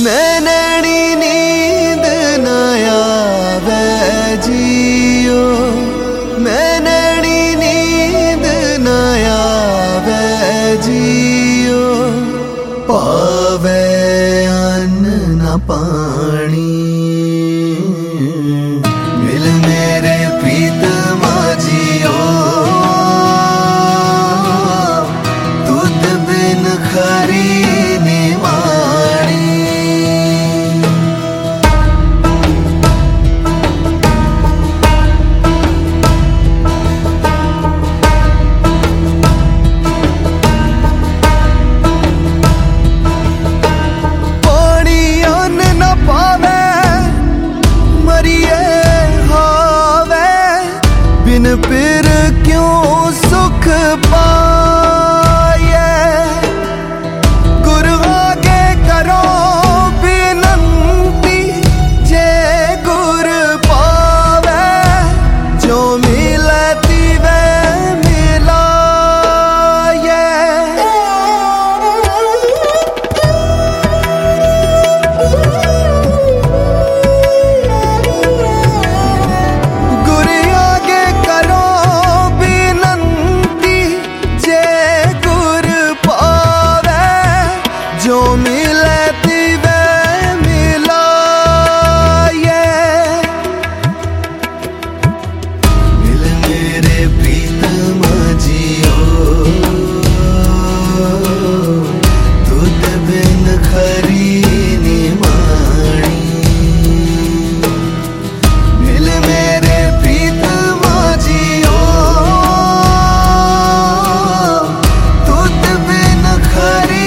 मैं नैनी नींद न आवे जियो, मैं नैनी नींद न आवे जियो, पावे अन्न न पानी मिल मेरे प्रीतमा जियो, दूध बिन खरी फिर क्यों सुख पाए, गुरु आगे करो विनंती, जे गुर पावे जो मिलती वे मिलाए। गुरु आगे करो जो मिलती वे मिलाए, मिल मेरे प्रीतमा जियो, दूध बिन खरी निमाणी, मिल मेरे प्रीतमा जियो, दूध बिन खरी